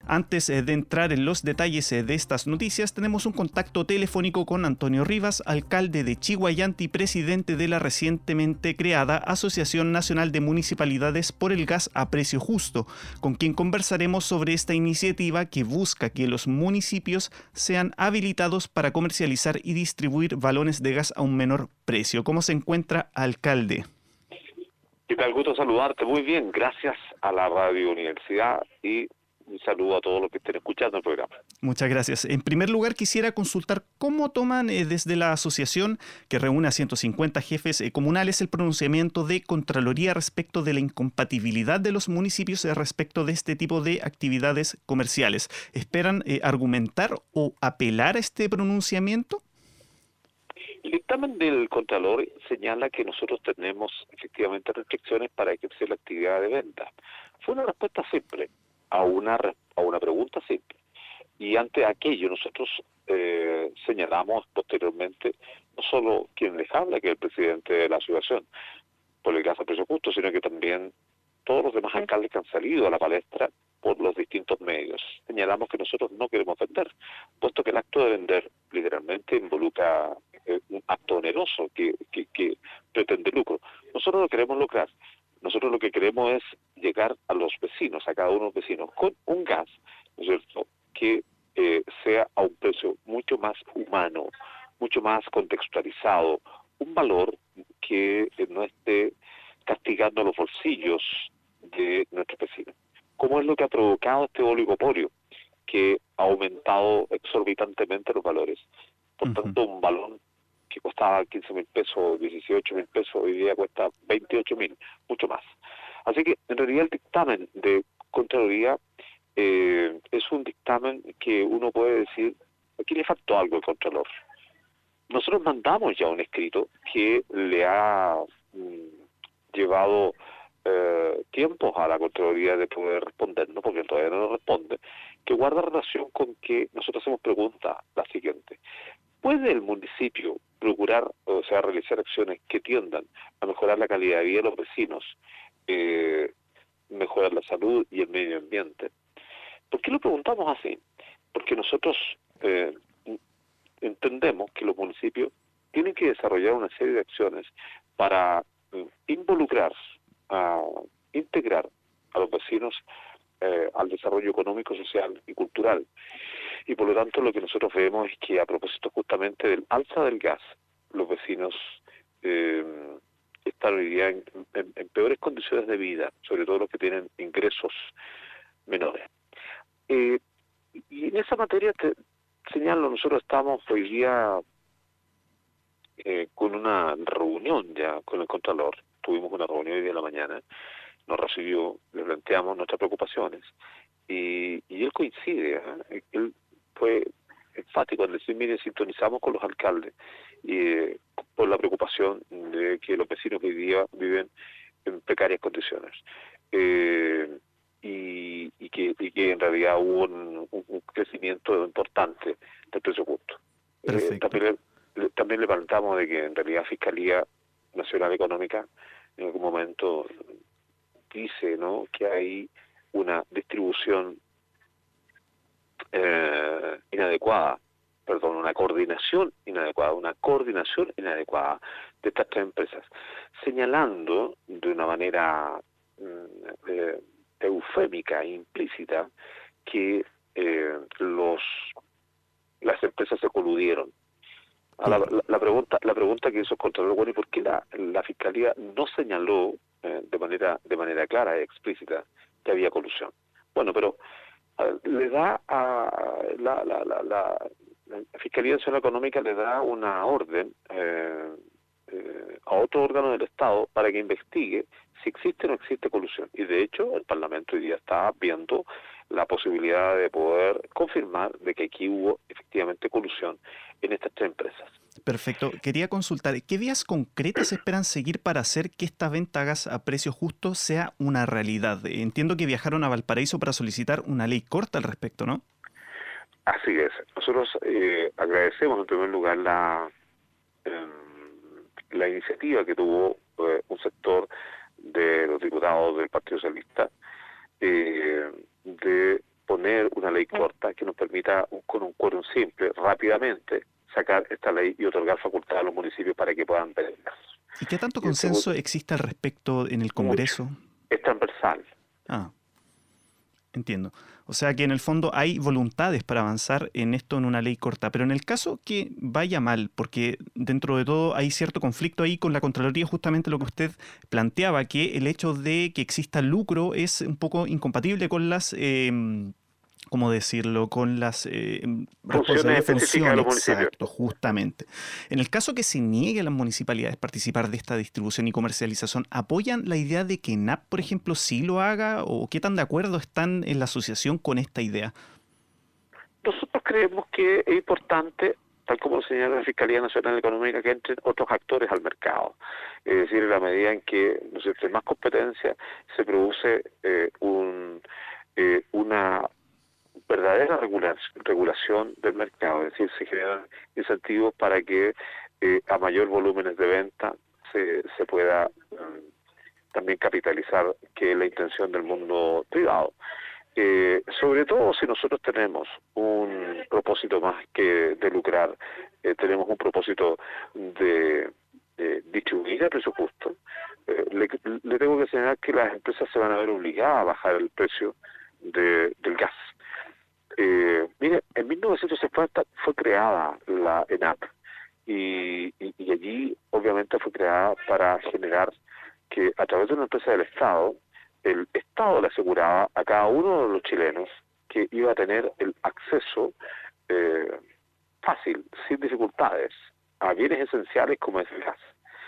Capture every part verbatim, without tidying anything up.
Antes eh, de entrar en los detalles eh, de estas noticias, tenemos un contacto telefónico con Antonio Rivas, alcalde de Chiguayante y presidente de la recientemente creada Asociación Nacional de Municipalidades por el Gas a Precio Justo, con quien conversaremos sobre esta iniciativa que busca que los municipios sean habilitados para comercializar y distribuir balones de gas a un menor precio. ¿Cómo se encuentra, alcalde? ¿Qué tal? Gusto saludarte. Muy bien, gracias a la Radio Universidad y un saludo a todos los que estén escuchando el programa. Muchas gracias. En primer lugar, quisiera consultar cómo toman eh, desde la asociación, que reúne a ciento cincuenta jefes eh, comunales, el pronunciamiento de Contraloría respecto de la incompatibilidad de los municipios eh, respecto de este tipo de actividades comerciales. ¿Esperan eh, argumentar o apelar a este pronunciamiento? El dictamen del Contralor señala que nosotros tenemos efectivamente restricciones para ejercer la actividad de venta. Fue una respuesta simple a una a una pregunta simple. Y ante aquello nosotros eh, señalamos posteriormente no solo quien les habla, que es el presidente de la asociación por el gas a precio justo, sino que también todos los demás alcaldes que han salido a la palestra por los distintos medios. Señalamos que nosotros no queremos vender, puesto que el acto de vender literalmente involucra eh, un acto oneroso que, que, que pretende lucro. Nosotros no queremos lucrar. Nosotros lo que queremos es llegar a los vecinos, a cada uno de los vecinos, con un gas, ¿no es cierto?, que eh, sea a un precio mucho más humano, mucho más contextualizado, un valor que eh, no esté castigando los bolsillos de nuestros vecinos. ¿Cómo es lo que ha provocado este oligopolio? Que ha aumentado exorbitantemente los valores. Por tanto, un balón que costaba quince mil pesos, dieciocho mil pesos, hoy día cuesta veintiocho mil, mucho más. Así que, en realidad, el dictamen de Contraloría eh, es un dictamen que uno puede decir, aquí le faltó algo al Contralor. Nosotros mandamos ya un escrito que le ha mm, llevado eh, tiempos a la Contraloría de poder respondernos, porque todavía no nos responde, que guarda relación con que nosotros hacemos pregunta la siguiente. ¿Puede el municipio procurar, o sea, realizar acciones que tiendan a mejorar la calidad de vida de los vecinos, eh, mejorar la salud y el medio ambiente? ¿Por qué lo preguntamos así? Porque nosotros eh, entendemos que los municipios tienen que desarrollar una serie de acciones para eh, involucrar, a integrar a los vecinos eh, al desarrollo económico, social y cultural. Y por lo tanto lo que nosotros vemos es que a propósito justamente del alza del gas, los vecinos eh, están hoy día en, en, en peores condiciones de vida, sobre todo los que tienen ingresos menores. Eh, y en esa materia te señalo, nosotros estamos hoy día eh, con una reunión ya con el Contralor. Tuvimos una reunión hoy día en la mañana, nos recibió, le planteamos nuestras preocupaciones y, y él coincide, ¿eh? Él fue enfático en decir, mire, sintonizamos con los alcaldes y, eh, por la preocupación de que los vecinos hoy día viven en precarias condiciones. Eh, y, y, que, y que en realidad hubo un, un, un crecimiento importante del precio justo. Eh, también, le, también le planteamos de que en realidad Fiscalía Nacional Económica en algún momento dice, ¿no?, que hay una distribución eh, inadecuada, perdón, una coordinación inadecuada, una coordinación inadecuada de estas tres empresas, señalando de una manera eh, eufémica e implícita que eh, los las empresas se coludieron. La, la, la pregunta la pregunta que hizo el Contralor, bueno, ¿y por qué la, la Fiscalía no señaló eh, de manera de manera clara e explícita que había colusión? Bueno, pero eh, le da a la, la, la, la, la Fiscalía Nacional Económica le da una orden eh, eh, a otro órgano del Estado para que investigue si existe o no existe colusión. Y de hecho el Parlamento hoy día está viendo la posibilidad de poder confirmar de que aquí hubo efectivamente colusión en estas tres empresas. Perfecto. Quería consultar, ¿qué vías concretas esperan seguir para hacer que esta venta a gas a precio justo sea una realidad? Entiendo que viajaron a Valparaíso para solicitar una ley corta al respecto, ¿no? Así es. Nosotros eh, agradecemos en primer lugar la, eh, la iniciativa que tuvo eh, un sector de los diputados del Partido Socialista eh, de poner una ley corta que nos permita, un, con un quórum simple, rápidamente sacar esta ley y otorgar facultad a los municipios para que puedan ver el gas. ¿Y qué tanto Y el consenso segundo, existe al respecto en el mucho. Congreso? Es transversal. Ah, entiendo. O sea que en el fondo hay voluntades para avanzar en esto en una ley corta, pero en el caso que vaya mal, porque dentro de todo hay cierto conflicto ahí con la Contraloría, justamente lo que usted planteaba, que el hecho de que exista lucro es un poco incompatible con las, eh, ¿cómo decirlo?, con las eh, Funciones responsabilidades, específicas de funciones, los municipios. exacto, justamente. En el caso que se niegue a las municipalidades participar de esta distribución y comercialización, ¿apoyan la idea de que ENAP, por ejemplo, sí lo haga? ¿O qué tan de acuerdo están en la asociación con esta idea? Nosotros creemos que es importante, tal como lo señala la Fiscalía Nacional Económica, que entren otros actores al mercado. Es decir, en la medida en que, ¿no es cierto?, hay más competencia, se produce eh, un, eh, una verdadera regulación, regulación del mercado. Es decir, se generan incentivos para que eh, a mayor volúmenes de venta se, se pueda um, también capitalizar, que es la intención del mundo privado. Eh, sobre todo si nosotros tenemos un propósito más que de lucrar, eh, tenemos un propósito de, de distribuir el precio justo, eh, le, le tengo que señalar que las empresas se van a ver obligadas a bajar el precio de, del gas. Eh, mire, en mil novecientos cincuenta fue creada la ENAP y, y, y allí obviamente fue creada para generar que a través de una empresa del Estado, el Estado le aseguraba a cada uno de los chilenos que iba a tener el acceso eh, fácil, sin dificultades, a bienes esenciales como es el gas.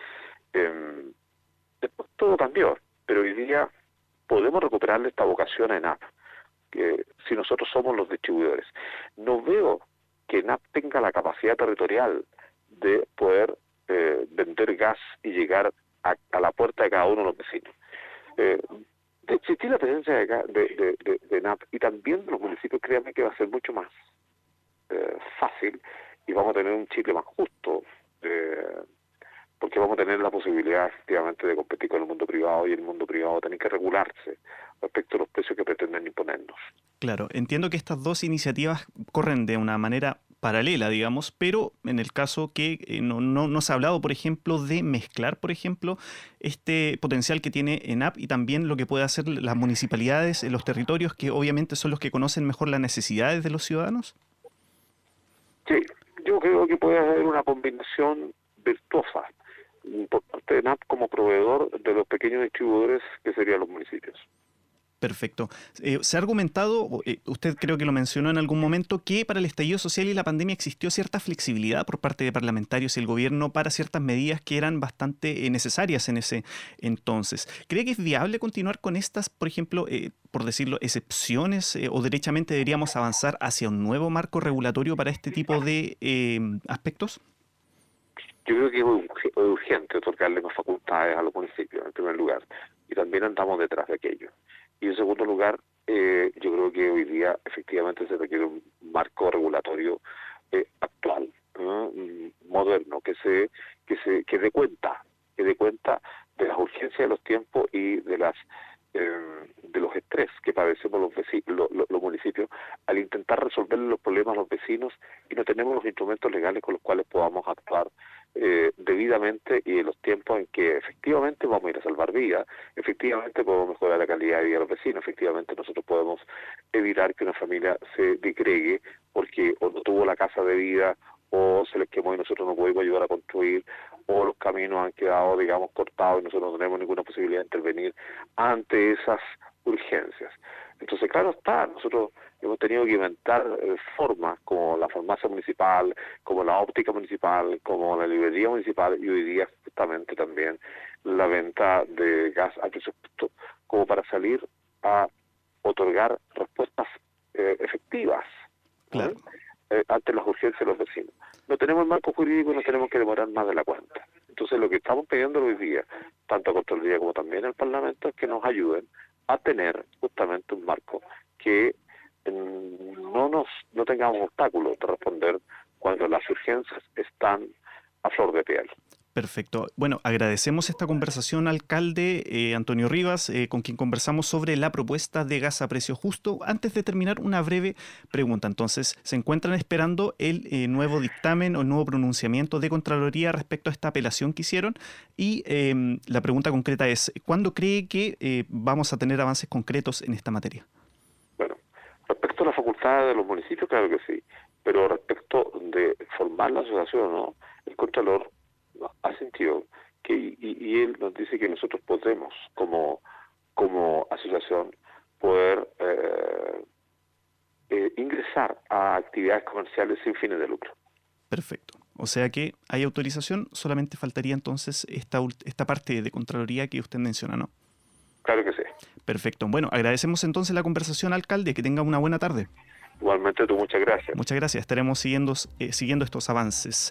Eh, después todo cambió, pero hoy día podemos recuperarle esta vocación a ENAP, que si nosotros somos los distribuidores. No veo que ENAP tenga la capacidad territorial de poder eh, vender gas y llegar a, a la puerta de cada uno de los vecinos. Eh, de existir la presencia de, de, de, de, de ENAP y también de los municipios, créanme que va a ser mucho más eh, fácil y vamos a tener un Chile más justo, eh, porque vamos a tener la posibilidad efectivamente de competir con el mundo privado y el mundo privado tiene que regularse respecto a los precios que pretenden imponernos. Claro, entiendo que estas dos iniciativas corren de una manera paralela, digamos, pero en el caso que eh, no, no, no se ha hablado, por ejemplo, de mezclar, por ejemplo, este potencial que tiene ENAP y también lo que puede hacer las municipalidades en los territorios, que obviamente son los que conocen mejor las necesidades de los ciudadanos. Sí, yo creo que puede haber una combinación virtuosa por parte de ENAP como proveedor de los pequeños distribuidores que serían los municipios. Perfecto. Eh, se ha argumentado, eh, usted creo que lo mencionó en algún momento, que para el estallido social y la pandemia existió cierta flexibilidad por parte de parlamentarios y el gobierno para ciertas medidas que eran bastante eh, necesarias en ese entonces. ¿Cree que es viable continuar con estas, por ejemplo, eh, por decirlo, excepciones eh, o derechamente deberíamos avanzar hacia un nuevo marco regulatorio para este tipo de eh, aspectos? Yo creo que es urgente otorgarle más facultades a los municipios, en primer lugar, y también andamos detrás de aquello. Y en segundo lugar, eh, yo creo que hoy día efectivamente se requiere un marco regulatorio eh, actual, ¿no? Moderno, que se que se que dé cuenta, que dé cuenta de las urgencias de los tiempos y de las eh, de los estrés que padecemos los vecinos, los, los, los municipios al intentar resolver los problemas a los vecinos y no tenemos los instrumentos legales con los cuales podamos actuar Eh, debidamente y en los tiempos en que efectivamente vamos a ir a salvar vidas, efectivamente podemos mejorar la calidad de vida de los vecinos, efectivamente nosotros podemos evitar que una familia se digregue porque o no tuvo la casa de vida o se les quemó y nosotros no pudimos ayudar a construir, o los caminos han quedado, digamos, cortados y nosotros no tenemos ninguna posibilidad de intervenir ante esas urgencias. Entonces, claro está, nosotros hemos tenido que inventar eh, formas como la farmacia municipal, como la óptica municipal, como la librería municipal y hoy día justamente también la venta de gas a precio justo, como para salir a otorgar respuestas eh, efectivas, Claro. ¿no? eh, ante las urgencias de los vecinos. No tenemos el marco jurídico y nos tenemos que demorar más de la cuenta. Entonces lo que estamos pidiendo hoy día, tanto a Contraloría como también al Parlamento, es que nos ayuden a tener justamente un marco que no nos no tengamos obstáculos de responder cuando las urgencias están a flor de piel. Perfecto. Bueno, agradecemos esta conversación, alcalde eh, Antonio Rivas, eh, con quien conversamos sobre la propuesta de gas a precio justo. Antes de terminar, una breve pregunta. Entonces, ¿se encuentran esperando el eh, nuevo dictamen o el nuevo pronunciamiento de Contraloría respecto a esta apelación que hicieron? Y eh, la pregunta concreta es, ¿cuándo cree que eh, vamos a tener avances concretos en esta materia? Bueno, respecto a la facultad de los municipios, claro que sí. Pero respecto de formar la asociación, ¿no? El Contralor ha sentido que y, y él nos dice que nosotros podemos como como asociación poder eh, eh, ingresar a actividades comerciales sin fines de lucro. Perfecto. O sea que hay autorización, solamente faltaría entonces esta, esta parte de Contraloría que usted menciona, ¿no? Claro que sí. Perfecto. Bueno, agradecemos entonces la conversación, alcalde. Que tenga una buena tarde. Igualmente tú, muchas gracias. Muchas gracias. Estaremos siguiendo, eh, siguiendo estos avances.